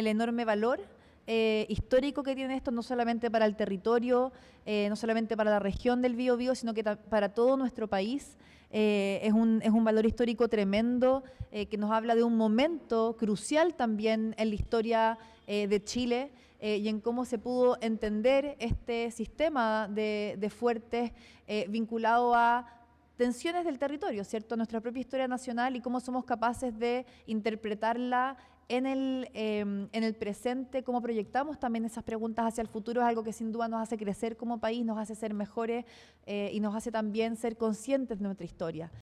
el enorme valor histórico que tiene esto, no solamente para el territorio, no solamente para la región del Biobío, sino que para todo nuestro país. Es un valor histórico tremendo que nos habla de un momento crucial también en la historia de Chile y en cómo se pudo entender este sistema de fuertes vinculado a tensiones del territorio, ¿cierto? Nuestra propia historia nacional y cómo somos capaces de interpretarla en el presente, cómo proyectamos también esas preguntas hacia el futuro, es algo que sin duda nos hace crecer como país, nos hace ser mejores y nos hace también ser conscientes de nuestra historia.